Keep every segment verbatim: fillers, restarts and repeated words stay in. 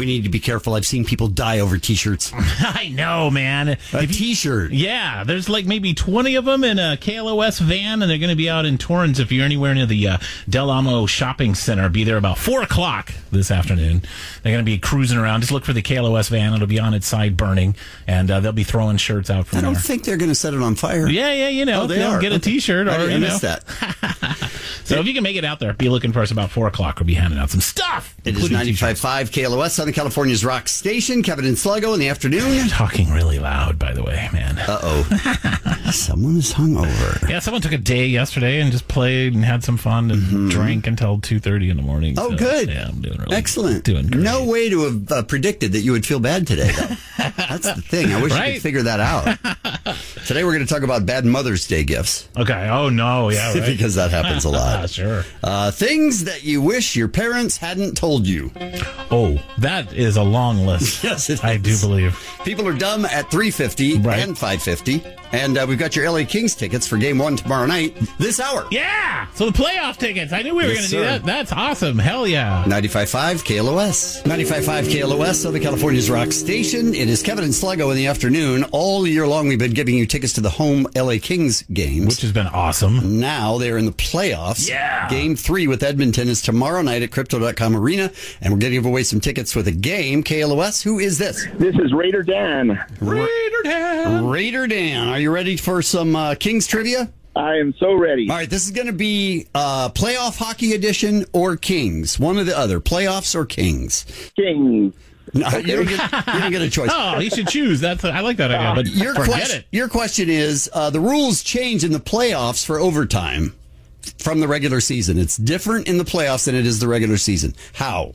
We need to be careful. I've seen people die over T-shirts. I know, man. A If you- T-shirt. Yeah, there's like maybe twenty of them in a K L O S van, and they're going to be out in Torrance. If you're anywhere near the uh, Del Amo Shopping Center, be there about four o'clock this afternoon. They're going to be cruising around. Just look for the K L O S van. It'll be on its side burning, and uh, they'll be throwing shirts out from I don't there. think they're going to set it on fire. Yeah, yeah, you know, Oh, they they'll are. get a Okay. T-shirt, I, or I you know. missed that. So if you can make it out there, be looking for us about four o'clock. We'll be handing out some stuff. It is ninety-five point five K L O S, Southern California's rock station. Kevin and Sluggo in the afternoon. Talking really loud, by the way, man. Uh-oh. Someone is hungover. Yeah, someone took a day yesterday and just played and had some fun and Mm-hmm. drank until two thirty in the morning. Oh, So, good. Yeah, I'm doing really Excellent. Doing great. No way to have uh, predicted that you would feel bad today, though. That's the thing. I wish I Right? could figure that out. Today we're going to talk about bad Mother's Day gifts. Okay. Oh, no. Yeah, right. Because that happens a lot. Sure. Uh, things that you wish your parents hadn't told you. Oh, that is a long list. Yes, it I is. do believe. People are dumb at three fifty Right. and five fifty. And uh, we've got your L A Kings tickets for game one tomorrow night, this hour. Yeah. So the playoff tickets. I knew we were Yes, going to do sir. that. That's awesome. Hell yeah. ninety-five point five K L O S. ninety-five point five K L O S, Southern California's rock station. It is Kevin and Sluggo in the afternoon. All year long, we've been giving you tickets to the home L A Kings games. Which has been awesome. Now they're in the playoffs. Yeah. Game three with Edmonton is tomorrow night at Crypto dot com Arena. And we're going to give away some tickets for the game. K L O S, who is this? This is Raider Dan. Raider Dan. Raider Dan. Are you ready for some uh, Kings trivia? I am so ready. All right, this is going to be uh, playoff hockey edition or Kings. One or the other. Playoffs or Kings. King. No, you, don't get, you don't get a choice. Oh, you should choose. That's I like that idea. But Your, forget question, it. your question is, uh, the rules change in the playoffs for overtime from the regular season. It's different in the playoffs than it is the regular season. How?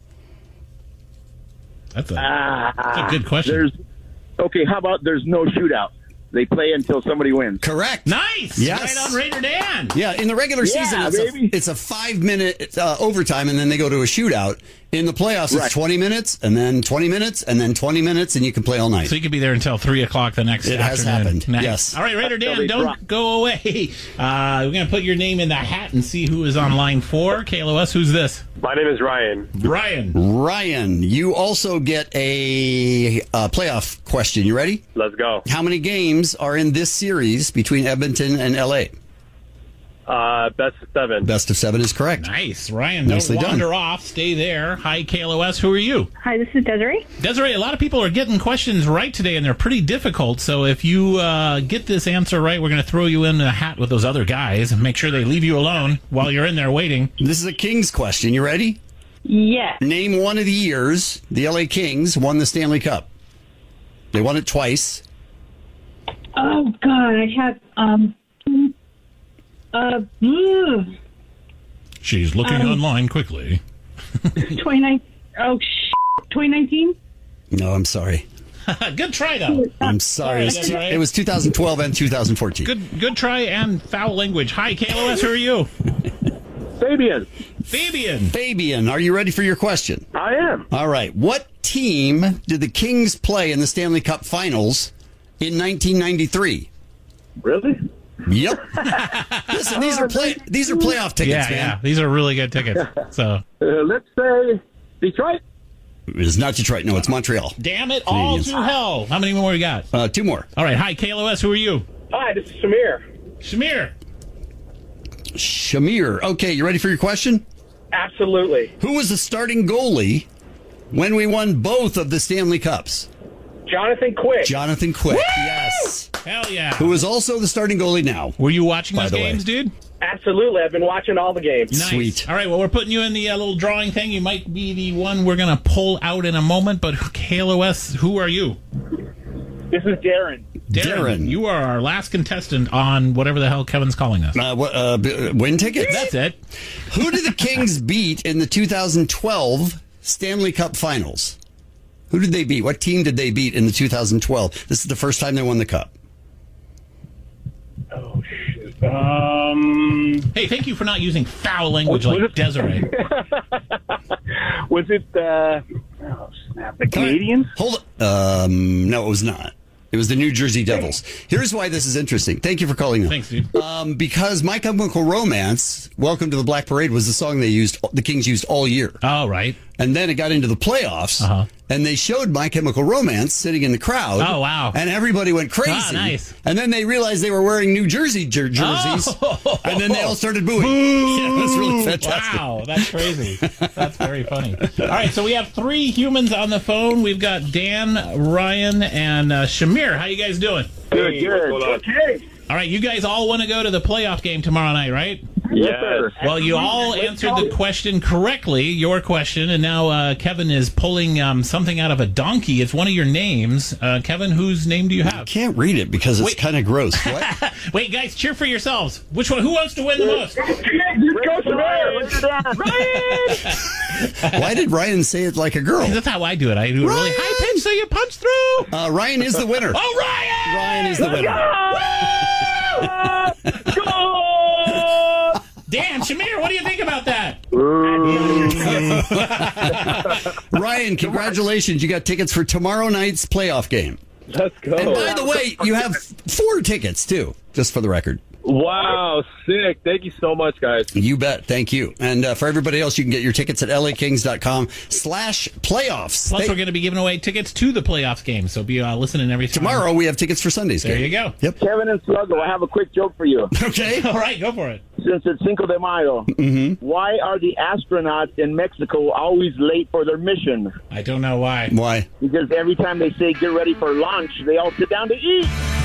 That's a, Ah, that's a good question. There's okay. How about there's no shootout? They play until somebody wins. Correct. Nice. Yes. Right on Raider Dan. Yeah, in the regular Yeah, season, it's baby. a, it's a five-minute uh, overtime, and then they go to a shootout. In the playoffs, Right. it's twenty minutes, and then twenty minutes, and then twenty minutes, and you can play all night. So you could be there until three o'clock the next It has afternoon. happened, Nice. yes. All right, Raider Until Dan, they don't drop. go away. Uh, we're going to put your name in the hat and see who is on line four. K L O S, who's this? My name is Ryan. Ryan. Ryan, you also get a uh, playoff question. You ready? Let's go. How many games are in this series between Edmonton and L A? Uh, best of seven. Best of seven is correct. Nice. Ryan, Nicely don't wander done. off. Stay there. Hi, K L O S. Who are you? Hi, this is Desiree. Desiree, a lot of people are getting questions right today, and they're pretty difficult. So if you uh, get this answer right, we're going to throw you in a hat with those other guys and make sure they leave you alone while you're in there waiting. This is a Kings question. You ready? Yes. Name one of the years the L A Kings won the Stanley Cup. They won it twice. Oh God, I have um uh ugh, She's looking Um, online quickly. twenty nine. Oh sh. twenty nineteen. No, I'm sorry. Good try, though. I'm sorry. It was, Sorry, two- Desiree. it was two thousand twelve and two thousand fourteen. Good good try and foul language. Hi, K L O S. Who are you? Fabian. Fabian. Fabian, are you ready for your question? I am. All right. What team did the Kings play in the Stanley Cup Finals in nineteen ninety-three? Really? Yep. Listen, these are play these are playoff tickets, Yeah, man. yeah. These are really good tickets. So, Uh, let's say Detroit. It's not Detroit. No, it's Montreal. damn it, all Canadians. to hell. How many more we got? Uh, two more. All right. Hi, K L O S. Who are you? Hi, this is Shamir. Shamir. Shamir. Okay, you ready for your question? Absolutely. Who was the starting goalie when we won both of the Stanley Cups? Jonathan Quick. Jonathan Quick. Yes. Hell yeah. Who is also the starting goalie now? Were you watching By those the way. games, dude? Absolutely. I've been watching all the games. Nice. Sweet. All right, well, we're putting you in the uh, little drawing thing. You might be the one we're going to pull out in a moment, but K L O S, who are you? This is Darren. Darren. You are our last contestant on whatever the hell Kevin's calling us. Uh, what, uh, b- win tickets? That's it. Who did the Kings beat in the two thousand twelve Stanley Cup Finals? Who did they beat? What team did they beat in the two thousand twelve? This is the first time they won the Cup. Oh, shoot. Um, Hey, thank you for not using foul language Was like it- Desiree. was it, uh, oh, snap, the Canadians? Hold on. Um, no, it was not. It was the New Jersey Devils. Here's why this is interesting. Thank you for calling in. Thanks, dude. Um, because My Chemical Romance, Welcome to the Black Parade, was the song they used, the Kings used all year. Oh, right. And then it got into the playoffs, Uh-huh. and they showed My Chemical Romance sitting in the crowd. Oh, wow. And everybody went crazy. Ah, nice. And then they realized they were wearing New Jersey jer- jerseys, Oh. and then they all started booing. Yeah, it was really fantastic. Wow, that's crazy. That's very funny. All right, so we have three humans on the phone. We've got Dan, Ryan, and uh, Shamir. How you guys doing? Good, Hey, good. what's going on? Okay. All right, you guys all want to go to the playoff game tomorrow night, right? Yes, sir. Well, you all answered the question correctly, your question, and now uh, Kevin is pulling um, something out of a donkey. It's one of your names. Uh, Kevin, whose name do you I have? can't read it because it's Wait. kind of gross. What? Wait, guys, cheer for yourselves. Which one? Who wants to win the most? Just go Ryan. Why did Ryan say it like a girl? That's how I do it. I do it really Ryan! high pitch, so you punch through. Uh, Ryan is the winner. Oh, Ryan! Ryan is the winner. Dan, Shamir, what do you think about that? Ryan, congratulations. You got tickets for tomorrow night's playoff game. Let's go. And by the way, you have four tickets, too, just for the record. Wow, sick. Thank you so much, guys. You bet. Thank you. And uh, for everybody else, you can get your tickets at lakings.com slash playoffs. Plus, They- we're going to be giving away tickets to the playoffs game, so be uh, listening every time. Tomorrow, we have tickets for Sunday's There game. you go. Yep. Kevin and Sluggo, I have a quick joke for you. Okay. All right, go for it. Since it's Cinco de Mayo, why are the astronauts in Mexico always late for their mission? I don't know why. Why? Because every time they say get ready for lunch, they all sit down to eat.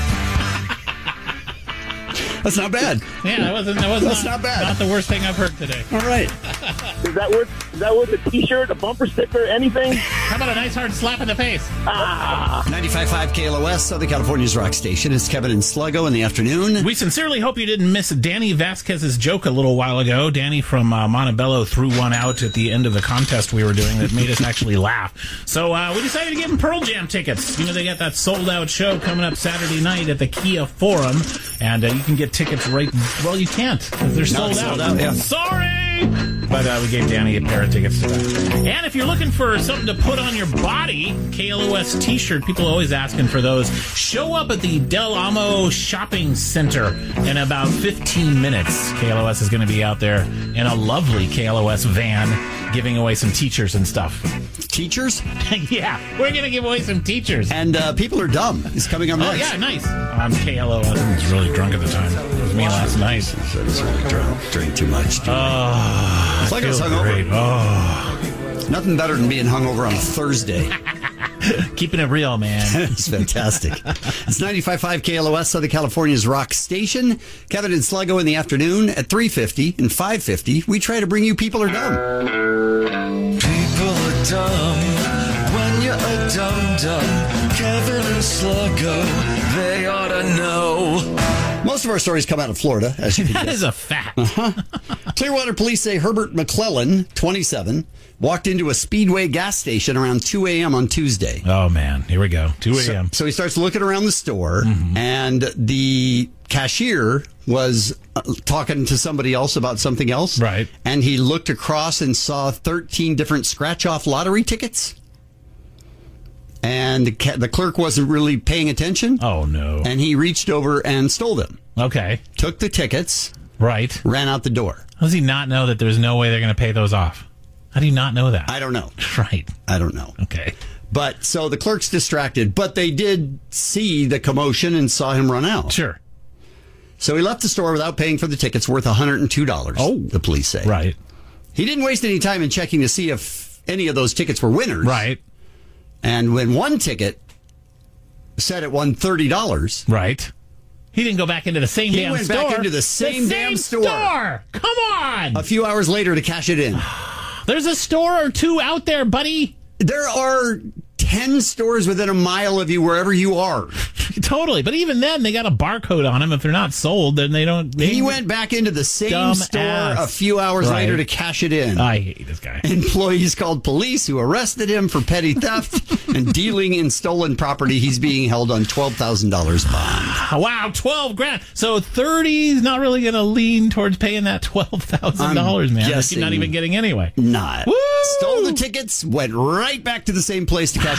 That's not bad. Yeah, that wasn't. That was That's not, not bad. Not the worst thing I've heard today. All right. Is that worth? Is that worth a T-shirt, a bumper sticker, anything? How about a nice hard slap in the face? ninety-five point five K L O S, Southern California's rock station. It's Kevin and Sluggo in the afternoon. We sincerely hope you didn't miss Danny Vasquez's joke a little while ago. Danny from uh, Montebello threw one out at the end of the contest we were doing that made us actually laugh. So uh, we decided to give him Pearl Jam tickets. You know, they got that sold-out show coming up Saturday night at the Kia Forum, and uh, you can get tickets right... Well, you can't, because they're sold, sold out. out, yeah. Sorry! But uh, we gave Danny a pair of tickets to that. And if you're looking for something to put on your body, K L O S t-shirt, people are always asking for those. Show up at the Del Amo Shopping Center in about fifteen minutes. K L O S is going to be out there in a lovely K L O S van giving away some teachers and stuff. Teachers? Yeah, we're going to give away some teachers. And uh, People Are Dumb is coming up Oh, next. yeah, nice. On K L O S. I was really drunk at the time. It was me last night. So it's really drunk. Drink too much. Oh, It's like I was feel hungover. great. Oh, Nothing better than being hungover on a Thursday. keeping it real, man. It's fantastic. It's ninety-five point five K L O S, Southern California's rock station. Kevin and Sluggo in the afternoon at three fifty and five fifty. We try to bring you People Are Dumb. People are dumb when you're a dum-dum. Kevin and Sluggo, they ought to know. Most of our stories come out of Florida, as you can That guess. is a fact. Clearwater police say Herbert McClellan, twenty-seven, walked into a Speedway gas station around two a.m. on Tuesday. Oh, man. Here we go. two a.m. So he starts looking around the store, and the cashier was uh, talking to somebody else about something else. Right. And he looked across and saw thirteen different scratch-off lottery tickets. And the, ca- the clerk wasn't really paying attention. Oh, no. And he reached over and stole them. Okay. Took the tickets, Right. ran out the door. How does he not know that there's no way they're going to pay those off? How do you not know that? I don't know. Right. I don't know. Okay. But so the clerk's distracted, but they did see the commotion and saw him run out. Sure. So he left the store without paying for the tickets worth one hundred two dollars. Oh. The police say. Right. He didn't waste any time in checking to see if any of those tickets were winners. Right. And when one ticket said it won thirty dollars, Right. He didn't go back into the same He damn went store. back into the same damn store. store. Come on. a few hours later to cash it in. There's a store or two out there, buddy. There are ten stores within a mile of you wherever you are. Totally. But even then, they got a barcode on them. If they're not sold, then they don't. They He went back into the same Dumb store ass. a few hours Right. later to cash it in. I hate this guy. Employees called police, who arrested him for petty theft and dealing in stolen property. He's being held on twelve thousand dollars bond. Wow, twelve grand. So thirty is not really going to lean towards paying that twelve thousand dollars, man. That you're not guessing even getting anyway. Not. Woo! Stole the tickets, went right back to the same place to cash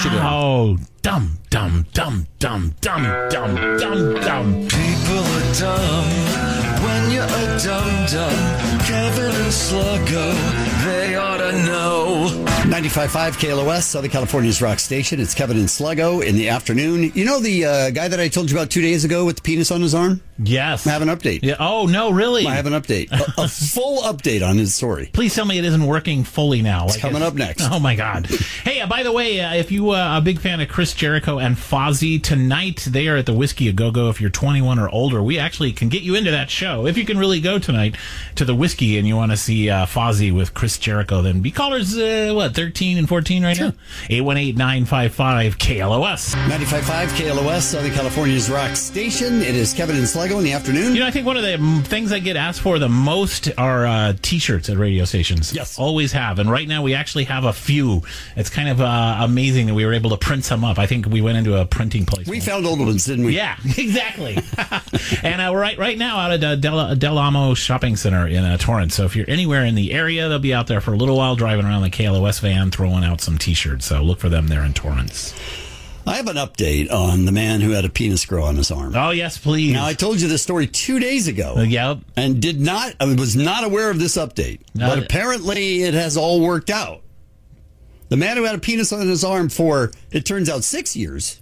you down. Oh, dumb, dumb, dumb, dumb, dumb, dumb, dumb, dumb. People are dumb when you're a dum-dum. Kevin and Sluggo, they ought to know. ninety-five point five K L O S, Southern California's rock station. It's Kevin and Sluggo in the afternoon. You know the uh, guy that I told you about two days ago with the penis on his arm? Yes. I have an update. Yeah. Oh, no, really? I have an update. A, a full update on his story. Please tell me it isn't working fully now. It's coming up next. Oh, my God. Hey, uh, by the way, uh, if you are uh, a big fan of Chris Jericho and Fozzy, tonight they are at the Whiskey A Go-Go. If you're twenty-one or older, we actually can get you into that show. If you can really go tonight to the Whiskey and you want to see uh, Fozzy with Chris Jericho, then be callers, uh, what, thirteen and fourteen right sure. now? eight one eight, nine five five, K L O S. ninety-five point five K L O S, Southern California's rock station. It is Kevin and Sluggo in the afternoon. You know, I think one of the mm, things I get asked for the most are uh, T-shirts at radio stations. Yes. Always have. And right now we actually have a few. It's kind of uh, amazing that we were able to print some up. I think we went into a printing place. We found old ones, didn't we? Yeah, exactly. And uh, right right now out at uh, Del, Del Amo Shopping Center in uh, Torrance. So if you're anywhere in the area, they'll be out there for a little while driving around the K L O S van throwing out some T-shirts. So look for them there in Torrance. I have an update on the man who had a penis grow on his arm. Oh, yes, please. Now, I told you this story two days ago. Uh, yep. And did not, I was not aware of this update. No, but apparently it has all worked out. The man who had a penis on his arm for, it turns out, six years.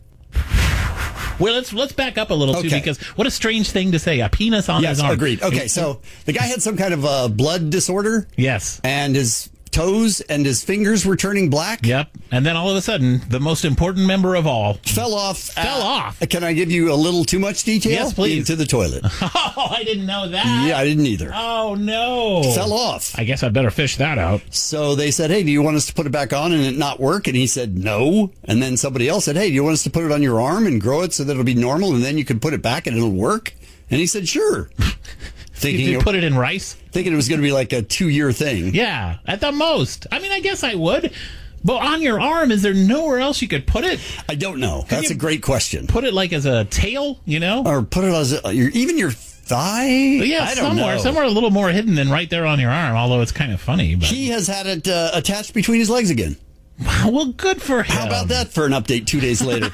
Well, let's let's back up a little, too, Okay. because what a strange thing to say, a penis on Yes, his arm. agreed. Okay, so the guy had some kind of uh, blood disorder. Yes. And his toes and his fingers were turning black. Yep. And then all of a sudden, the most important member of all Fell off. fell uh, off. Can I give you a little too much detail? Yes, please. Into the toilet. Oh, I didn't know that. Yeah, I didn't either. Oh, no. Fell off. I guess I better fish that out. So they said, hey, do you want us to put it back on and it not work? And he said, no. And then somebody else said, hey, do you want us to put it on your arm and grow it so that it'll be normal and then you can put it back and it'll work? And he said, sure. Thinking, Did you put it in rice? thinking it was going to be like a two-year thing. Yeah, at the most. I mean, I guess I would. But on your arm, is there nowhere else you could put it? I don't know. That's you a great question. Put it like as a tail, you know? Or put it as a, your, even your thigh? Yeah, I don't somewhere, know. somewhere a little more hidden than right there on your arm, although it's kind of funny. But He has had it uh, attached between his legs again. well, good for him. How about that for an update two days later?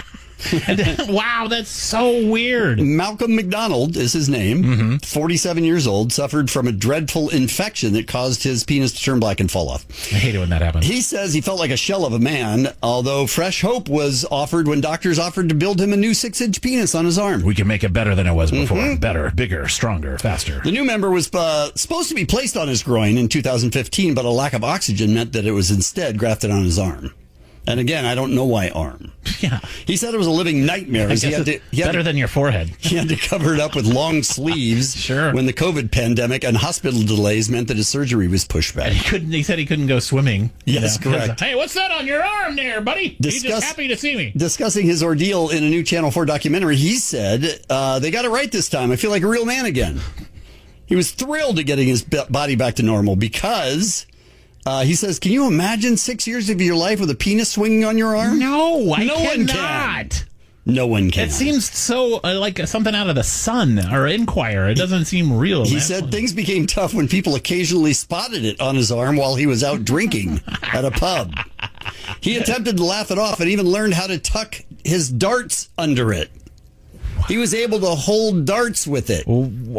Wow, that's so weird. Malcolm McDonald is his name. Mm-hmm. forty-seven years old, suffered from a dreadful infection that caused his penis to turn black and fall off. I hate it when that happens. He says he felt like a shell of a man, although fresh hope was offered when doctors offered to build him a new six-inch penis on his arm. We can make it better than it was before. Mm-hmm. Better, bigger, stronger, faster. The new member was uh, supposed to be placed on his groin in two thousand fifteen, but a lack of oxygen meant that it was instead grafted on his arm. And again, I don't know why arm. Yeah. He said it was a living nightmare. I as guess He had, to, it's he, had better to, than your forehead. he had to cover it up with long sleeves Sure. when the COVID pandemic and hospital delays meant that his surgery was pushed back. He couldn't. He said he couldn't go swimming. you Yes, know. correct. Hey, what's that on your arm there, buddy? You Discuss- just happy to see me? Discussing his ordeal in a new Channel four documentary, he said, uh, they got it right this time. I feel like a real man again. He was thrilled at getting his b- body back to normal because... Uh, he says, can you imagine six years of your life with a penis swinging on your arm? No, I No one cannot. can. No one can. It seems so uh, like something out of the Sun or Inquirer. It doesn't seem real. He That's said like- things became tough when people occasionally spotted it on his arm while he was out drinking at a pub. He attempted to laugh it off and even learned how to tuck his darts under it. He was able to hold darts with it.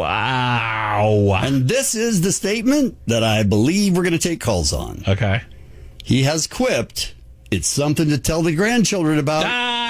Wow. And this is the statement that I believe we're going to take calls on. Okay. He has quipped, it's something to tell the grandchildren about.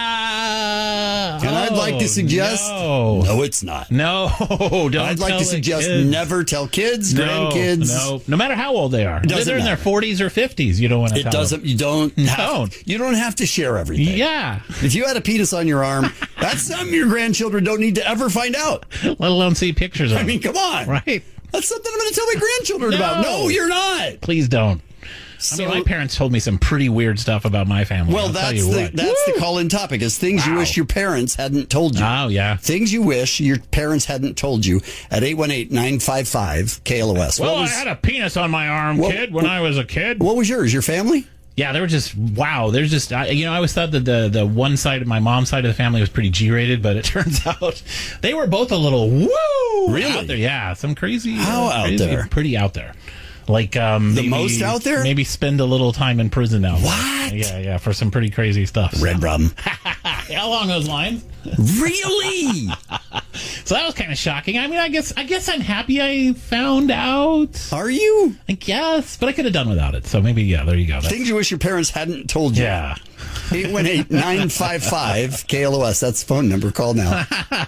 Ah, and I'd like to oh, suggest, no, no, it's not. no, don't. I'd like tell to the suggest kids. never tell kids, No, grandkids. No, no matter how old they are. doesn't They're in their matter. forties or fifties. You don't want to. It tell doesn't. You don't. Have, Don't. You don't have to share everything. Them. Yeah. If you had a penis on your arm, that's something your grandchildren don't need to ever find out. Let alone see pictures of. I mean, come on. right? That's something I'm going to tell my grandchildren No. about. No, you're not. Please don't. So, I mean, my parents told me some pretty weird stuff about my family. well, I'll tell that's you the what. that's the call-in topic: is things you Wow. wish your parents hadn't told you. Oh yeah. Things you wish your parents hadn't told you at eight one eight, nine five five, K L O S. Well, what was, I had a penis on my arm, What- kid, when I was a kid. what was yours? Your family? Yeah, they were just wow. There's just I, you know I always thought that the the one side of my mom's side of the family was pretty G-rated, but it turns out they were both a little woo Really? out there. Yeah, some crazy How uh, out crazy- there? pretty out there. Like um, The maybe, most out there? Maybe spend a little time in prison now. What? Yeah, yeah, for some pretty crazy stuff. Red rum. Along those lines. Really? So that was kind of shocking. I mean, I guess I guess I'm happy I found out. Are you? I guess, but I could have done without it. So maybe, yeah, there you go. That's, Things you wish your parents hadn't told you. yeah. eight one eight, nine five five, K L O S. That's the phone number. Call now.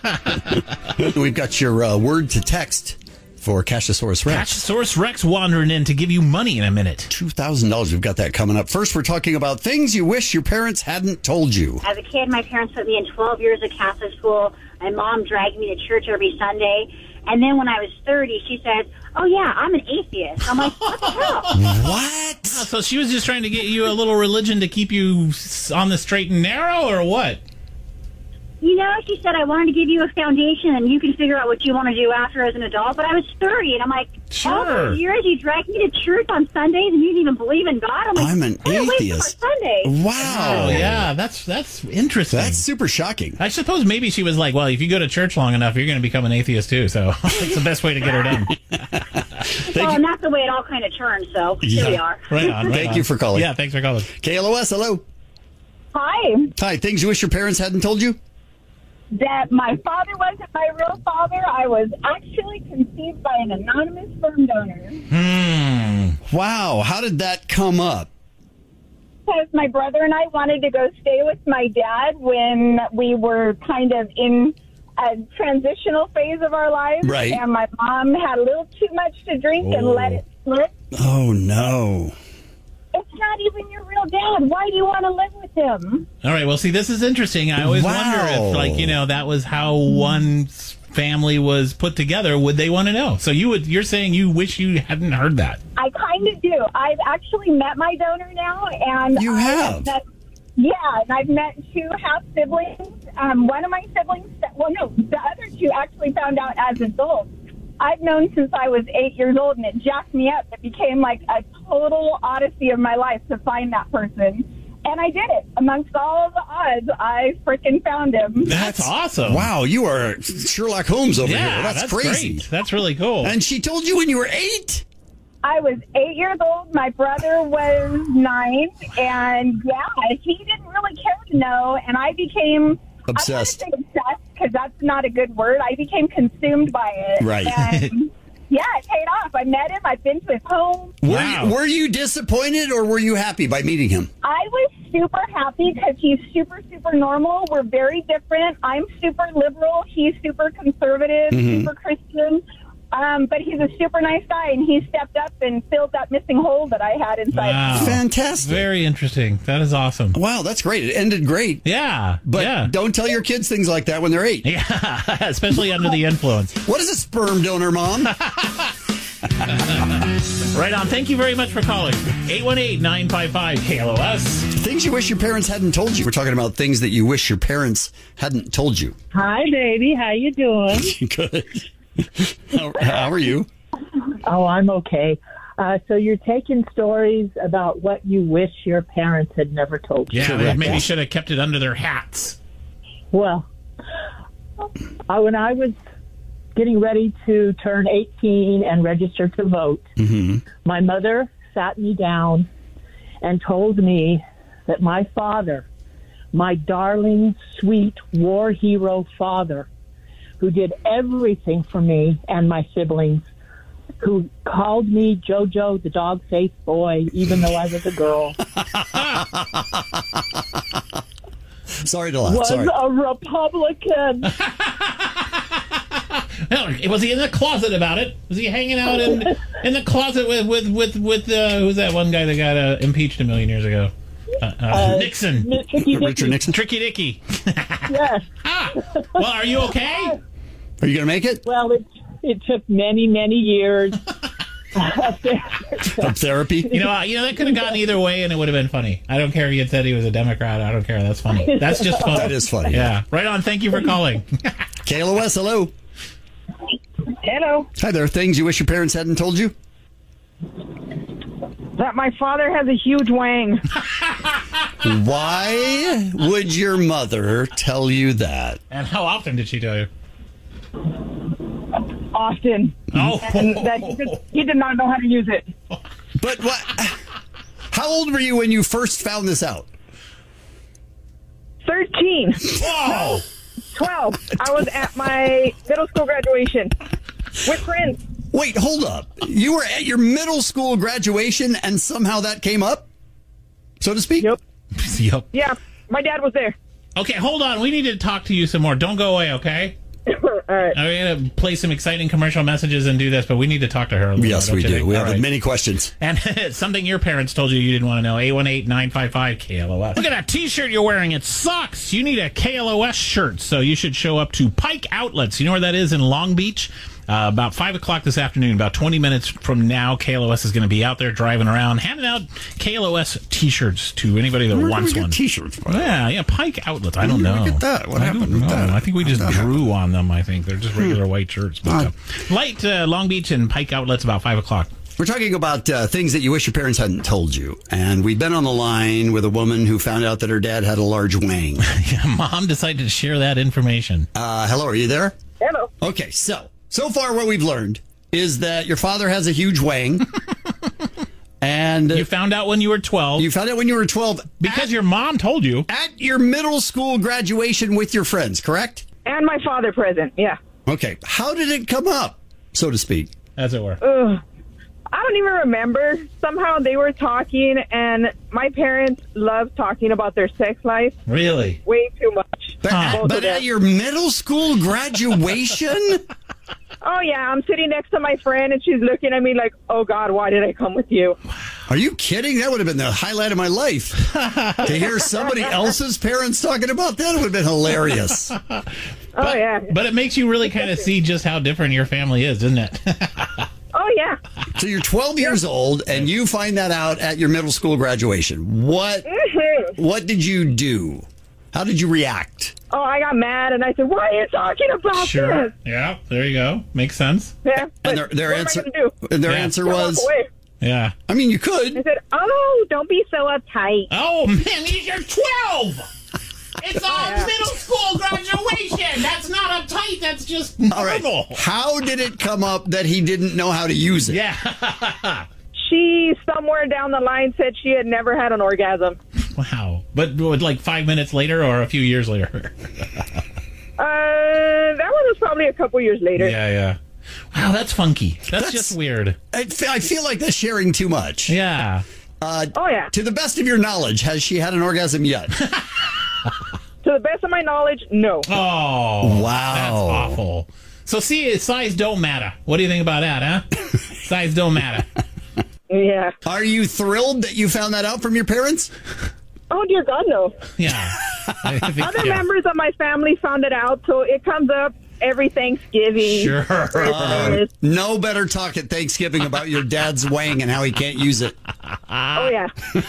We've got your uh, word to text for Cashosaurus Rex. Cashosaurus Rex wandering in to give you money in a minute. two thousand dollars. We've got that coming up. First, we're talking about things you wish your parents hadn't told you. As a kid, my parents put me in twelve years of Catholic school. My mom dragged me to church every Sunday. And then when I was thirty, she says, oh, yeah, I'm an atheist. I'm like, what the hell? What? Oh, so she was just trying to get you a little religion to keep you s- on the straight and narrow, or what? You know, she said, I wanted to give you a foundation and you can figure out what you want to do after as an adult. But I was thirty, and I'm like, Sure. all those years you dragged me to church on Sundays and you didn't even believe in God? I'm like, I'm an "What a waste of atheist." our Sunday. Wow. Oh, yeah, that's that's interesting. That's super shocking. I suppose maybe she was like, well, if you go to church long enough, you're going to become an atheist too. So it's the best way to get her done. Well, and that's the way it all kind of turned, so here we are. Right on. Right Thank on. you for calling. Yeah, thanks for calling. K L O S, hello. Hi. Hi, things you wish your parents hadn't told you? That my father wasn't my real father. I was actually conceived by an anonymous sperm donor. Hmm. Wow. How did that come up? Because my brother and I wanted to go stay with my dad when we were kind of in a transitional phase of our lives. Right. And my mom had a little too much to drink and let it slip. Oh, no. It's not even your real dad. Why do you want to live with him? All right. Well, see, this is interesting. I always Wow. wonder if, like, you know, that was how one family was put together. Would they want to know? So you would. You're saying you wish you hadn't heard that. I kind of do. I've actually met my donor now, and You I have? met, yeah, and I've met two half siblings. Um, one of my siblings, well, no, the other two actually found out as adults. I've known since I was eight years old, and it jacked me up. It became like a total odyssey of my life to find that person. And I did it. Amongst all of the odds, I freaking found him. That's awesome. Wow, you are Sherlock Holmes over Yeah, here. That's, that's crazy. great. That's really cool. And she told you when you were eight? I was eight years old. My brother was nine. And, yeah, he didn't really care to know. And I became... Obsessed. I wouldn't say obsessed, because that's not a good word. I became consumed by it. Right. And, yeah, it paid off. I met him. I've been to his home. Were, Wow. you, were you disappointed or were you happy by meeting him? I was super happy because he's super, super normal. We're very different. I'm super liberal. He's super conservative, super Christian. Um, but he's a super nice guy, and he stepped up and filled that missing hole that I had inside. Wow. Fantastic. Very interesting. That is awesome. Wow, that's great. It ended great. Yeah. But yeah. don't tell your kids things like that when they're eight. Yeah, especially under the influence. What is a sperm donor, Mom? Right on. Thank you very much for calling. eight one eight, nine five five, K L O S. Things you wish your parents hadn't told you. We're talking about things that you wish your parents hadn't told you. Hi, baby. How you doing? Good. How, how are you? Oh, I'm okay. Uh, so you're taking stories about what you wish your parents had never told you. Yeah, they Correct. maybe should have kept it under their hats. Well, I, when I was getting ready to turn eighteen and register to vote, my mother sat me down and told me that my father, my darling, sweet war hero father, who did everything for me and my siblings, who called me JoJo, the dog-faced boy, even though I was a girl, Sorry to laugh. was Sorry. a Republican. Was he in the closet about it? Was he hanging out in in the closet with with with with uh, who's that one guy that got uh, impeached a million years ago? Uh, uh, Uh, Nixon, Tricky Dicky. Richard Nixon? Tricky Dicky. Yes. Ah, well, are you okay? Are you going to make it? Well, it, it took many, many years. Of therapy? You know, uh, you know that could have gone either way, and it would have been funny. I don't care if you had said he was a Democrat. I don't care. That's funny. That's just funny. That is funny. Yeah. Right on. Thank you for calling. K L O S, hello. Hello. Hi there. Things you wish your parents hadn't told you? That my father has a huge wang. Why would your mother tell you that? And how often did she tell you? often. Oh. And that he did, he did not know how to use it. But what? How old were you when you first found this out? thirteen. Whoa. twelve. I was at my middle school graduation with friends. Wait, hold up. You were at your middle school graduation and somehow that came up, so to speak? Yep. Yep. Yeah, my dad was there. Okay, hold on. We need to talk to you some more. Don't go away, okay? All right. I'm going to play some exciting commercial messages and do this, but we need to talk to her a little Yes, bit. we don't you do. think? We All have right. many questions. And something your parents told you you didn't want to know. eight one eight, nine five five, K L O S. Look at that T-shirt you're wearing. It sucks. You need a K L O S shirt, so you should show up to Pike Outlets. You know where that is in Long Beach? Uh, about five o'clock this afternoon, about twenty minutes from now, K L O S is going to be out there driving around, handing out K L O S T-shirts to anybody that Where wants do we get one. T-shirts? Yeah, yeah, Pike Outlets. I don't Where did know. we get that? What I happened don't with know. that? I think we just How'd that drew on them, I think. They're just regular white shirts. But, uh, light uh, Long Beach and Pike Outlets about five o'clock. We're talking about uh, things that you wish your parents hadn't told you. And we've been on the line with a woman who found out that her dad had a large wang. Yeah, Mom decided to share that information. Uh, hello, are you there? Hello. Okay, so, so far what we've learned is that your father has a huge wang. And You found out when you were twelve. you found out when you were twelve because at, your mom told you. at your middle school graduation with your friends, correct? And my father present, yeah. Okay, how did it come up, so to speak? As it were. Ugh. I don't even remember. Somehow they were talking, and my parents love talking about their sex life Really? way too much. But, Huh. at, but at your middle school graduation? Oh, yeah, I'm sitting next to my friend, and she's looking at me like, oh, God, why did I come with you? Are you kidding? That would have been the highlight of my life. To hear somebody else's parents talking about that would have been hilarious. Oh, yeah. But it makes you really kind of see just how different your family is, doesn't it? Oh, yeah. So you're twelve years old, and you find that out at your middle school graduation. What Mhm. What did you do? How did you react? Oh, I got mad, and I said, why are you talking about Sure. this? Yeah, there you go. Makes sense. Yeah. And their, their what answer, am I going to do? and their Yeah. answer Walk was, away. Yeah. I mean, you I could. said, oh, don't be so uptight. Oh, man, you're twelve! It's a middle school graduation! That's not uptight, that's just All right. normal. How did it come up that he didn't know how to use it? Yeah. She, somewhere down the line, said she had never had an orgasm. Wow. But what, like five minutes later or a few years later? Uh, that one was probably a couple years later. Yeah, yeah. Wow, that's funky. That's, That's- just weird. I fe- I feel like that's sharing too much. Yeah. Uh, Oh, yeah. to the best of your knowledge, has she had an orgasm yet? To the best of my knowledge, no. Oh. Wow. That's awful. So, see, size don't matter. What do you think about that, huh? Size don't matter. Yeah. Are you thrilled that you found that out from your parents? Oh, dear God, no. Yeah. I think, Other yeah. members of my family found it out, so it comes up every Thanksgiving. Sure. Christmas. No better talk at Thanksgiving about your dad's wang and how he can't use it. Oh, yeah.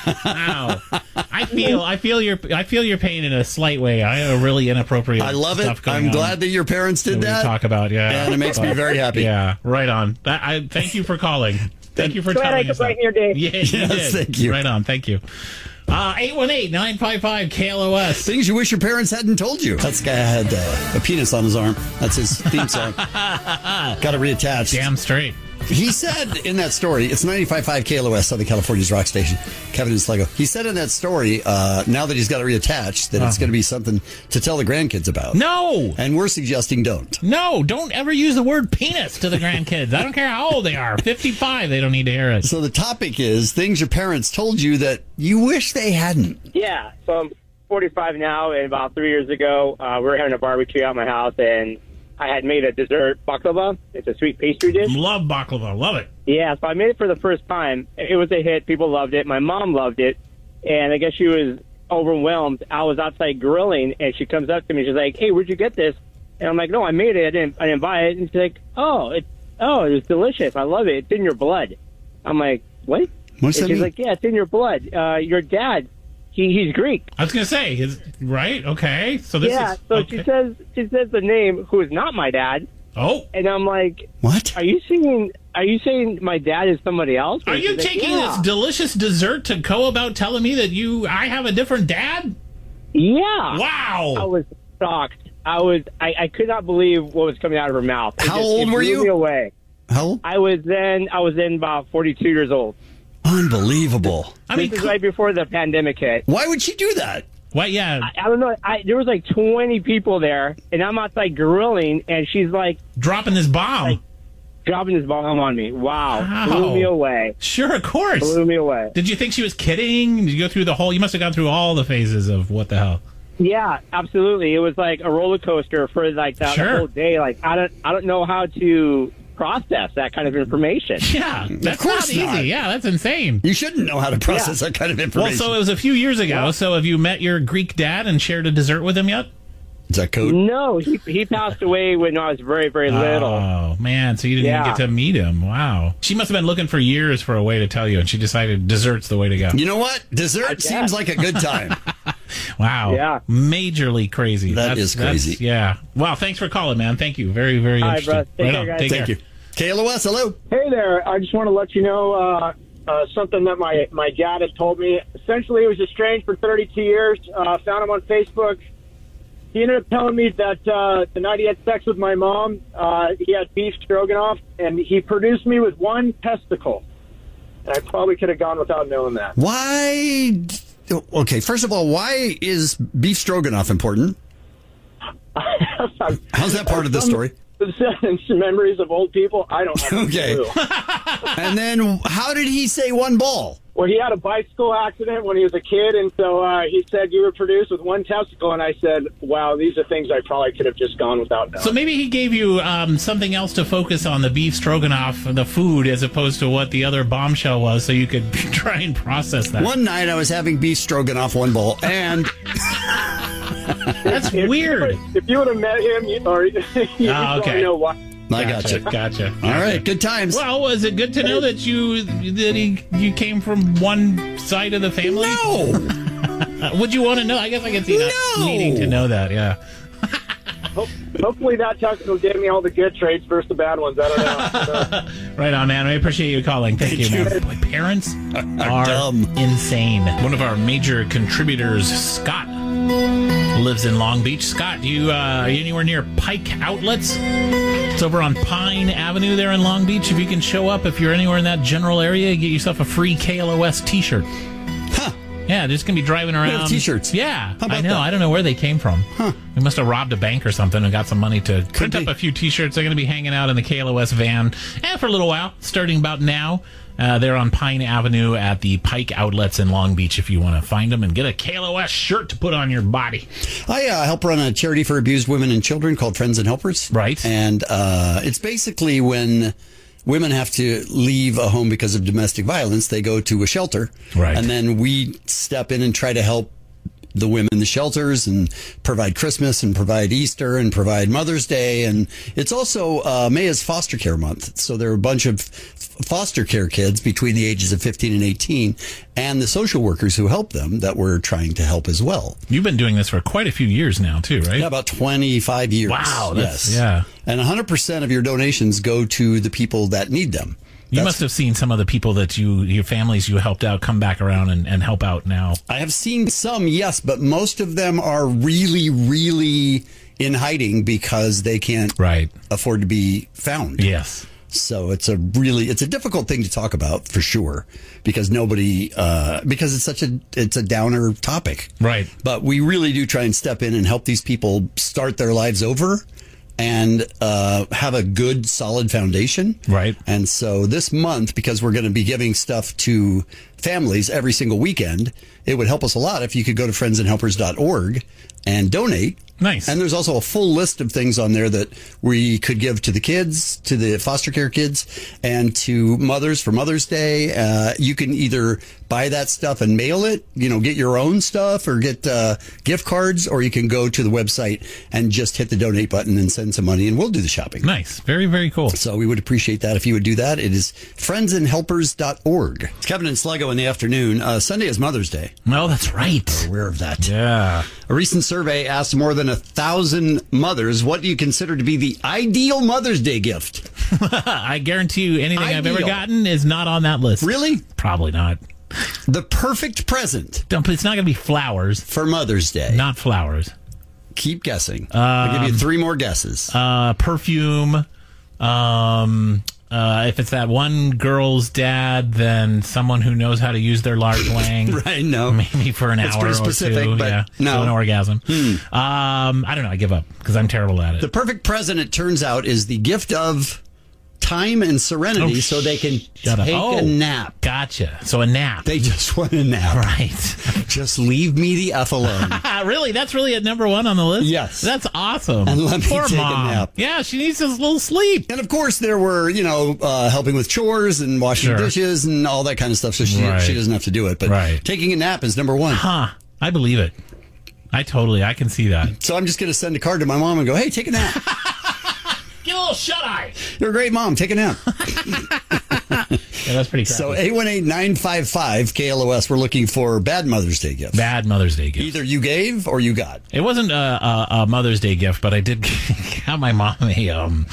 Wow. I feel I feel your I feel your pain in a slight way. I have a really inappropriate I love stuff it. going I'm on glad that your parents did that we that. talk about, yeah. And it makes me very happy. Yeah, right on. That, I thank you for calling. Thank you for Glad telling I us could that. brighten your day. Yeah, you Yes, did. thank you. Right on. Thank you. Uh, eight one eight, nine five five, K L O S. Things you wish your parents hadn't told you. That's the guy had uh, a penis on his arm. That's his theme song. Got to reattach. Damn straight. He said in that story, it's ninety-five point five K L O S, Southern California's rock station, Kevin and Slego. He said in that story, uh, now that he's got to reattach, that it's going to be something to tell the grandkids about. No. And we're suggesting don't. No, don't ever use the word penis to the grandkids. I don't care how old they are. fifty-five, they don't need to hear it. So the topic is things your parents told you that you wish they hadn't. Yeah, so I'm forty-five now, and about three years ago, uh, we were having a barbecue at my house, and I had made a dessert baklava. It's a sweet pastry dish. Love baklava. Love it. Yeah, so I made it for the first time. It was a hit. People loved it. My mom loved it, and I guess she was overwhelmed. I was outside grilling, and she comes up to me. She's like, "Hey, where'd you get this?" And I'm like, "No, I made it. I didn't. I didn't buy it." And she's like, "Oh, it. Oh, it was delicious. I love it. It's in your blood." I'm like, "What?" What's and that she's mean? like, "Yeah, it's in your blood. Uh, your dad, he he's Greek." I was going to say, his, right? Okay. So this yeah, is. so okay. she says she says the name, who is not my dad, Oh. and I'm like, What? "Are you saying? Are you saying my dad is somebody else?" Are And you she's like, taking "Yeah." this delicious dessert to go about telling me that you I have a different dad? Yeah. Wow. I was shocked. I was I, I could not believe what was coming out of her mouth. It How just, old it were blew you? Me away. How old? I was then I was then about forty-two years old. Unbelievable. I mean, This is right before the pandemic hit. Why would she do that? what? Yeah, I, I don't know. I, there was like twenty people there, and I'm outside grilling, and she's like dropping this bomb. Like, dropping this bomb on me. Wow, Wow. blew me away. Sure, of course. Blew me away. Did you think she was kidding? Did you go through the whole? You must have gone through all the phases of what the hell. Yeah, absolutely. It was like a roller coaster for like the, Sure. the whole day. Like I don't, I don't know how to process that kind of information. Yeah, that's course not easy. not. Yeah, that's insane. You shouldn't know how to process Yeah. that kind of Well, information. so it was a few years ago. Yeah. So have you met your Greek dad and shared a dessert with him yet? Is that code? No, he he passed away when I was very, very little. Oh, man. So you didn't Yeah. even get to meet him. Wow. She must have been looking for years for a way to tell you, and she decided dessert's the way to go. You know what? Dessert guess. seems like a good time. Wow. Yeah. Majorly crazy. That is crazy. Yeah. Wow. Thanks for calling, man. Thank you. Very, very All right, interesting. bro. Take Right care, on. guys. Take Thank care. you. K L O S, hello. Hey there. I just want to let you know uh, uh, something that my, my dad had told me. Essentially, he was estranged for thirty-two years. Uh, found him on Facebook. He ended up telling me that uh, the night he had sex with my mom, uh, he had beef stroganoff, and he produced me with one testicle. And I probably could have gone without knowing that. Why? d- Okay, first of all, why is beef stroganoff important? How's that part of the story? Some memories of old people. I don't have Okay. a clue. And then how did he say one ball? Well, he had a bicycle accident when he was a kid, and so uh, he said, you were produced with one testicle, and I said, wow, these are things I probably could have just gone without knowing. So maybe he gave you um, something else to focus on, the beef stroganoff, the food, as opposed to what the other bombshell was, so you could try and process that. One night I was having beef stroganoff, one ball, and That's If weird. You would, if you would have met him, you, or you Ah, probably okay. know why. I Gotcha. gotcha. Gotcha. All right, good times. Well, was it good to know that you that he, you came from one side of the family? No. Uh, would you want to know? I guess I can see that No. needing to know that. Yeah. Ho- Hopefully that testicle gave me all the good traits versus the bad ones. I don't know. So, Right on, man. I appreciate you calling. Thank, Thank you, you. man. Boy, parents are dumb. insane. One of our major contributors, Scott, lives in Long Beach. Scott, do you uh, are you anywhere near Pike Outlets? It's over on Pine Avenue there in Long Beach. If you can show up, if you're anywhere in that general area, you get yourself a free K L O S T-shirt. Huh. Yeah, just gonna be driving around. have t-shirts. Yeah, How about I know. that? I don't know where they came from. Huh. We must have robbed a bank or something and got some money to print be. up a few T-shirts. They're gonna be hanging out in the K L O S van and for a little while, starting about now. Uh, they're on Pine Avenue at the Pike Outlets in Long Beach. If you want to find them and get a K L O S shirt to put on your body. I uh, help run a charity for abused women and children called Friends and Helpers. Right. And uh, it's basically when women have to leave a home because of domestic violence, they go to a shelter. Right. And then we step in and try to help the women in the shelters and provide Christmas and provide Easter and provide Mother's Day. And it's also uh, May is foster care month. So there are a bunch of f- foster care kids between the ages of fifteen and eighteen and the social workers who help them that we're trying to help as well. You've been doing this for quite a few years now, too, right? Yeah, about twenty-five years. Wow, that's- yes. yeah. And one hundred percent of your donations go to the people that need them. You That's- must have seen some of the people that you, your families you helped out, come back around and, and help out now. I have seen some, yes, but most of them are really, really in hiding because they can't Right. afford to be found. Yes. So it's a really, it's a difficult thing to talk about for sure because nobody, uh, because it's such a, it's a downer topic. Right. But we really do try and step in and help these people start their lives over and uh, have a good, solid foundation. Right. And so this month, because we're going to be giving stuff to families every single weekend, it would help us a lot if you could go to friends and helpers dot org and donate. Nice. And there's also a full list of things on there that we could give to the kids, to the foster care kids, and to mothers for Mother's Day. Uh, you can either buy that stuff and mail it, you know, get your own stuff or get uh, gift cards, or you can go to the website and just hit the donate button and send some money, and we'll do the shopping. Nice. Very, very cool. So we would appreciate that if you would do that. It is friends and helpers dot org. It's Kevin and Sluggo in the afternoon. Uh, Sunday is Mother's Day. Well, that's right. We're aware of that. Yeah. A recent survey asked more than a thousand mothers, what do you consider to be the ideal Mother's Day gift? I guarantee you anything I've ever Ideal. gotten is not on that list. Really? Probably not. The perfect present Don't, it's not going to be flowers. for Mother's Day. Not flowers. Keep guessing. Um, I'll give you three more guesses. Uh, perfume. Um, uh, if it's that one girl's dad, then someone who knows how to use their large lang. Right, no. Maybe for an That's hour pretty or specific, two. but yeah, no. So an orgasm. Hmm. Um, I don't know. I give up because I'm terrible at it. The perfect present, it turns out, is the gift of time and serenity Oh, so they can shut up. take Oh. a nap. Gotcha. So a nap. They just want a nap. Right. Just leave me the F alone. Really? That's really at number one on the list? Yes. That's awesome. And let me Poor take mom. a nap. Yeah, she needs a little sleep. And of course, there were, you know, uh, helping with chores and washing Sure. dishes and all that kind of stuff. So she, Right. she doesn't have to do it. But Right. taking a nap is number one. Huh. I believe it. I totally, I can see that. So I'm just going to send a card to my mom and go, hey, take a nap. Get a little shut-eye. You're a great mom. Take a nap. Yeah, that's pretty crappy. So eight one eight, nine five five, K L O S, we're looking for bad Mother's Day gifts. Bad Mother's Day gift. Either you gave or you got. It wasn't a, a, a Mother's Day gift, but I did have my mom a, um,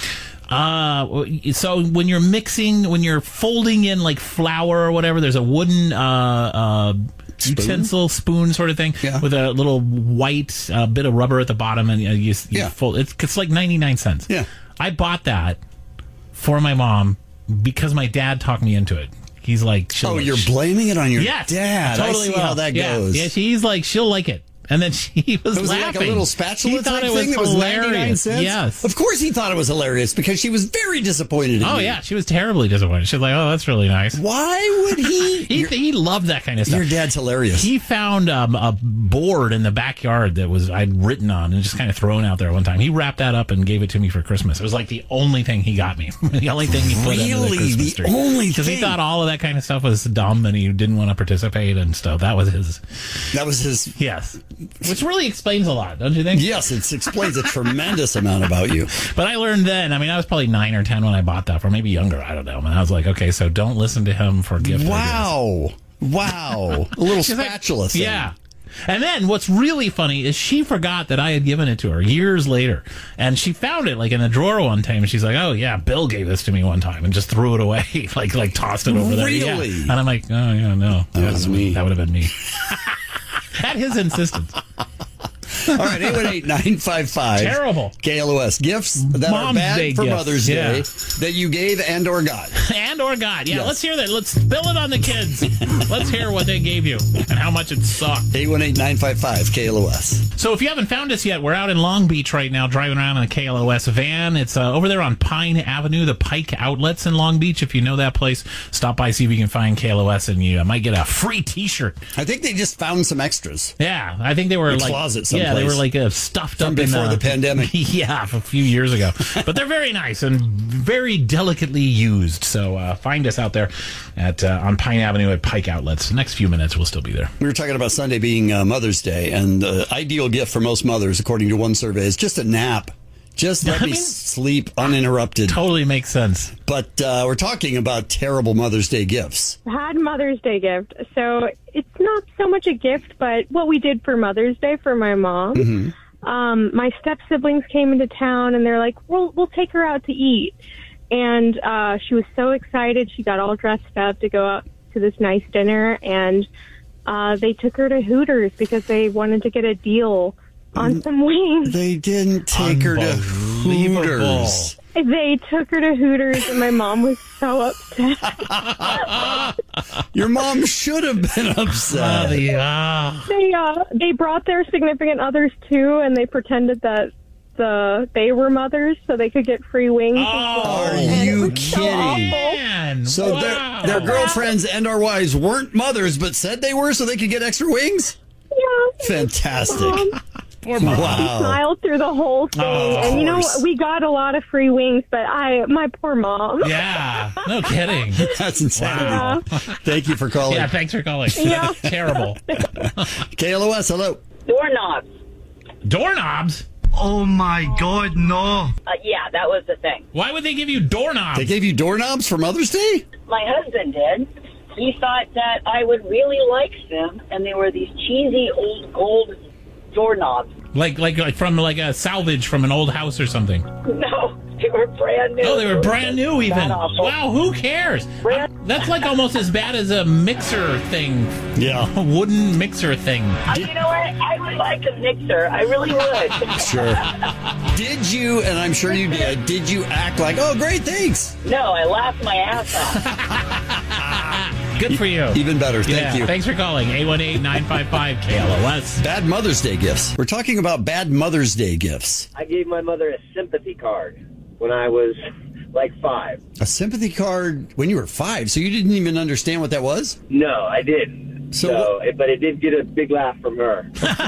uh, so when you're mixing, when you're folding in like flour or whatever, there's a wooden, uh, uh, Spoon? utensil spoon sort of thing Yeah. with a little white uh, bit of rubber at the bottom, and uh, you, you Yeah. fold. It's, it's like ninety-nine cents. Yeah. I bought that for my mom because my dad talked me into it. He's like, she'll- Oh, you're blaming it on your yes, dad. Totally I see will. how that yeah. goes. Yeah, she's like, she'll like it. And then she was, Was it laughing. like a little spatula He thought type it was thing that was ninety-nine hilarious. cents? Yes. Of course he thought it was hilarious because she was very disappointed in Oh, you. yeah. She was terribly disappointed. She was like, oh, that's really nice. Why would he? He, he loved that kind of stuff. Your dad's hilarious. He found um, a board in the backyard that was I'd written on and just kind of thrown out there one time. He wrapped that up and gave it to me for Christmas. It was like the only thing he got me. The only thing he put under the Really? Christmas The tree. only Because he thing? thought all of that kind of stuff was dumb and he didn't want to participate and stuff. That was his. That was his. Yes. Which really explains a lot, don't you think? Yes, it explains a tremendous amount about you. But I learned then, I mean, I was probably nine or ten when I bought that, or maybe younger, I don't know. And I was like, okay, so don't listen to him for gift ideas. Wow. Wow. A little She's like, spatula thing. Yeah. And then what's really funny is she forgot that I had given it to her years later. And she found it like in a drawer one time. And she's like, oh, yeah, Bill gave this to me one time and just threw it away, like like tossed it over there. Really? Yeah. And I'm like, oh, yeah, no. That Yeah, was me. That would have been me. At his insistence. All right, eight one eight, nine five five. Terrible. K L O S. Gifts that Mom's are bad Day for gifts, Mother's yeah. Day that you gave and or got. And or God. Yeah, Yes. let's hear that. Let's spill it on the kids. Let's hear what they gave you and how much it sucked. eight one eight, nine five five, K L O S. So if you haven't found us yet, we're out in Long Beach right now, driving around in a K L O S van. It's uh, over there on Pine Avenue, the Pike Outlets in Long Beach. If you know that place, stop by, see if you can find K L O S, and you uh, might get a free T-shirt. I think they just found some extras. Yeah, I think they were A like closet yeah, they someplace. were like uh, stuffed From up before in the pandemic. Yeah, a few years ago. But they're very nice and very delicately used. So uh, find us out there at uh, on Pine Avenue at Pike Outlets. The next few minutes, we'll still be there. We were talking about Sunday being uh, Mother's Day, and the ideal gift for most mothers, according to one survey, is just a nap. Just let I me mean, sleep uninterrupted. Totally makes sense. But uh, we're talking about terrible Mother's Day gifts. Had Mother's Day gift. So it's not so much a gift, but what we did for Mother's Day for my mom. Mm-hmm. Um, my step siblings came into town and they're like, we'll, we'll take her out to eat. And, uh, she was so excited. She got all dressed up to go out to this nice dinner. And, uh, they took her to Hooters because they wanted to get a deal on some wings. They didn't take her to Unbelievable. Hooters. They took her to Hooters and my mom was so upset. Your mom should have been upset. Uh, the, uh, They uh they brought their significant others too, and they pretended that the they were mothers, so they could get free wings. as well. Oh, Are And it you was so kidding? awful. man. So wow. their, their girlfriends and our wives weren't mothers, but said they were so they could get extra wings? Yeah. Fantastic. Um, Poor mom. Wow. smiled through the whole thing, Oh, of and you know course. we got a lot of free wings, but I my poor mom. Yeah, no kidding. That's insanity. Wow. Thanking you for calling. Yeah, thanks for calling. Yeah. Terrible. K L O S, hello. Doorknobs. Doorknobs? Oh my God, no. Uh, yeah, that was the thing. Why would they give you doorknobs? They gave you doorknobs for Mother's Day? My husband did. He thought that I would really like them, and they were these cheesy old gold doorknobs. Like, like, like from like a salvage from an old house or something. No, They were brand new. Oh, they were brand new even. That awful. Wow, who cares? That's like almost as bad as a mixer thing. Yeah. A wooden mixer thing. Uh, you know what? I would like a mixer. I really would. Sure. Did you, and I'm sure you did, did you act like, oh, great, thanks? No, I laughed my ass off. Good for you. Even better. Thank Yeah, you. Thanks for calling. eight one eight, nine five five, K L O S. Bad Mother's Day gifts. We're talking about bad Mother's Day gifts. I gave my mother a sympathy card when I was like five. A sympathy card when you were five, so you didn't even understand what that was? No, I didn't. So, So, it- but it did get a big laugh from her.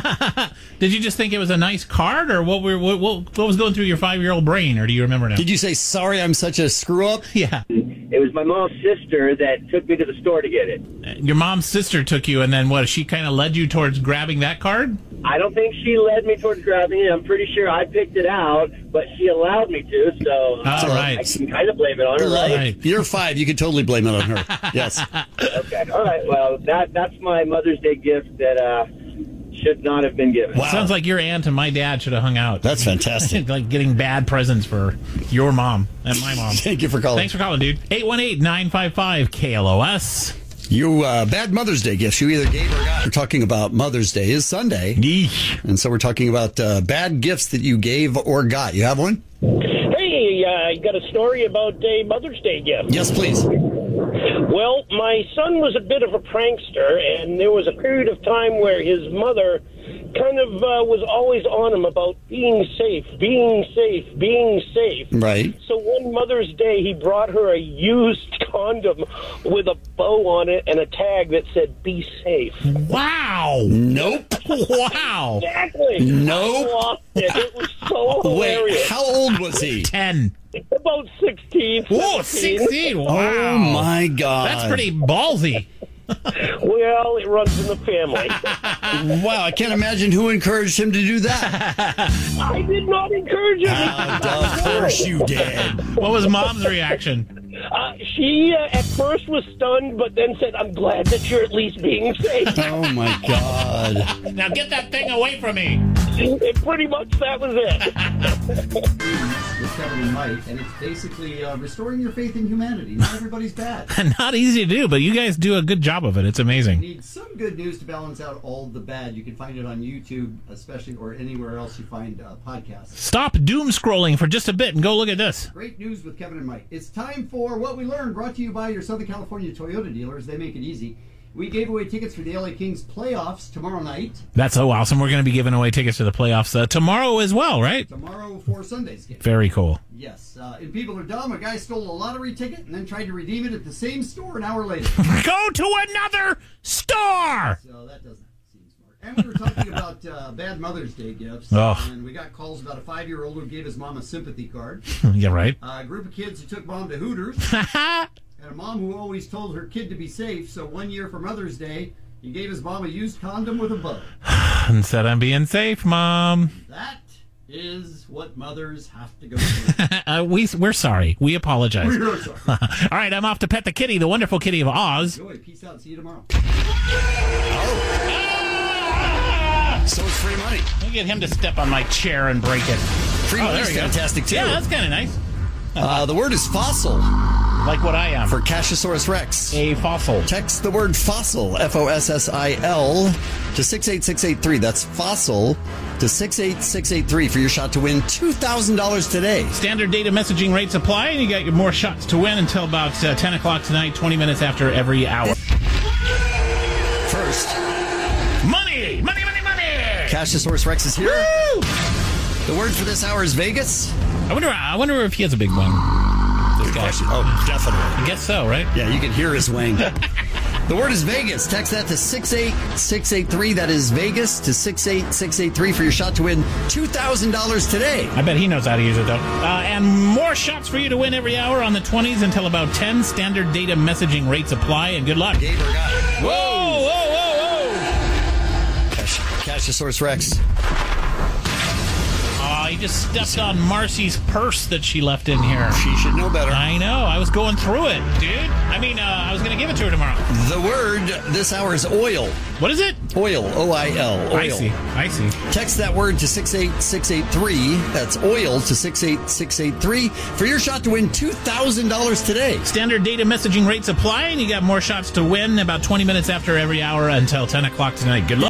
Did you just think it was a nice card, or what were what, what, what was going through your five-year-old brain, or do you remember now? Did you say, sorry, I'm such a screw-up? Yeah. It was my mom's sister that took me to the store to get it. Your mom's sister took you, and then what, she kind of led you towards grabbing that card? I don't think she led me towards grabbing it. I'm pretty sure I picked it out, but she allowed me to, so All right. I can kind of blame it on her, right? Right. You're five. You can totally blame it on her. Yes. Okay. All right. Well, that that's my Mother's Day gift that uh, should not have been given. Wow. Sounds like your aunt and my dad should have hung out. That's fantastic. Like getting bad presents for your mom and my mom. Thank you for calling. Thanks for calling, dude. eight one eight, nine five five, K L O S. You uh, bad Mother's Day gifts you either gave or got. We're talking about Mother's Day is Sunday. Yeesh. And so we're talking about uh, bad gifts that you gave or got. You have one? Hey, uh, I got a story about a Mother's Day gift. Yes, please. Well, my son was a bit of a prankster, and there was a period of time where his mother kind of uh, was always on him about being safe, being safe, being safe. Right. So one Mother's Day, he brought her a used condom with a bow on it and a tag that said, be safe. Wow. Nope. Wow. Exactly. Nope. I lost it. It was so hilarious. Wait, how old was he? ten. About sixteen. Whoa, seventeen. sixteen. Wow. Oh, my God. That's pretty ballsy. Well, it runs in the family. Wow, I can't imagine who encouraged him to do that. I did not encourage him. Uh, of course you did. What was mom's reaction? Uh, she uh, at first was stunned, but then said, I'm glad that you're at least being safe. Oh, my God. Now get that thing away from me. And pretty much that was it. With Kevin and Mike, and it's basically uh, restoring your faith in humanity. Not everybody's bad. Not easy to do, but you guys do a good job of it. It's amazing. Need some good news to balance out all the bad. You can find it on YouTube, especially, or anywhere else you find uh, podcasts. Stop doom scrolling for just a bit and go look at this. Great news with Kevin and Mike. It's time for What We Learned, brought to you by your Southern California Toyota dealers. They make it easy. We gave away tickets for the L A Kings playoffs tomorrow night. That's so awesome. We're going to be giving away tickets to the playoffs uh, tomorrow as well, right? Tomorrow for Sunday's game. Very cool. Yes. Uh, and people are dumb. A guy stole a lottery ticket and then tried to redeem it at the same store an hour later. Go to another store! So that doesn't seem smart. And we were talking about uh, bad Mother's Day gifts. Oh. And we got calls about a five-year-old who gave his mom a sympathy card. Yeah, right. Uh, a group of kids who took mom to Hooters. And a mom who always told her kid to be safe. So one year for Mother's Day, he gave his mom a used condom with a bow. And said, I'm being safe, Mom. That is what mothers have to go through. uh, we, we're sorry. We apologize. We're sorry. All right, I'm off to pet the kitty, the wonderful kitty of Oz. Enjoy. Peace out. See you tomorrow. So it's free money. I'll get him to step on my chair and break it. Free oh, money's there we go. fantastic, too. Yeah, that's kind of nice. Uh, the word is fossil. Like what I am. For Cassisaurus rex. A fossil. Text the word fossil, F O S S I L, to six eight six eight three. That's fossil to six eight six eight three for your shot to win two thousand dollars today. Standard data messaging rates apply, and you got your more shots to win until about uh, ten o'clock tonight, twenty minutes after every hour. First. Money! Money, money, money! Cassisaurus rex is here. Woo! The word for this hour is Vegas. I wonder I wonder if he has a big one. This guy. Oh, definitely. I guess so, right? Yeah, you can hear his wing. The word is Vegas. Text that to six eight six eight three. That is Vegas to six eight six eight three for your shot to win two thousand dollars today. I bet he knows how to use it, though. Uh, and more shots for you to win every hour on the twenties until about ten. Standard data messaging rates apply, and good luck. Gaber got it. Whoa, whoa, whoa, whoa. Cassisaurus rex. Oh, I just stepped on Marcy's purse that she left in here. She should know better. I know. I was going through it, dude. I mean, uh, I was going to give it to her tomorrow. The word this hour is oil. What is it? Oil. O I L. Oil. I see. I see. Text that word to six eight six eight three. That's oil to six eight six eight three for your shot to win two thousand dollars today. Standard data messaging rates apply, and you got more shots to win about twenty minutes after every hour until ten o'clock tonight. Good luck.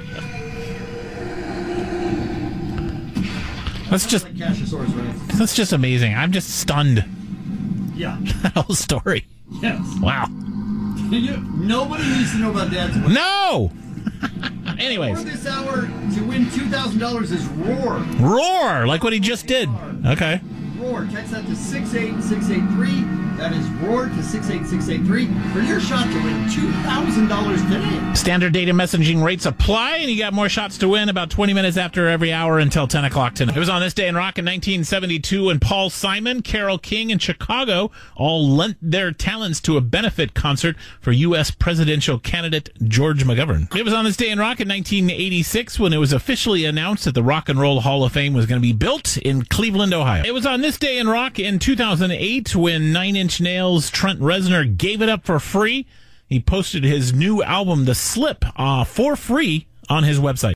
That's just that's just amazing. I'm just stunned. Yeah. That whole story. Yes. Wow. You, nobody needs to know about Dad's win. No! Anyways. For this hour to win two thousand dollars is Roar. Roar, like what he just did. Okay. Roar. Text that to six eight six eight three. That is Roar to six eight six eight three for your shot to win two thousand dollars today. Standard data messaging rates apply, and you got more shots to win about twenty minutes after every hour until ten o'clock tonight. It was on this day in rock in nineteen seventy-two when Paul Simon, Carole King, and Chicago all lent their talents to a benefit concert for U S presidential candidate George McGovern. It was on this day in rock in nineteen eighty-six when it was officially announced that the Rock and Roll Hall of Fame was going to be built in Cleveland, Ohio. It was on this day in rock in two thousand eight when Nine Inch Nails' Trent Reznor gave it up for free. He posted his new album, The Slip, uh, for free on his website.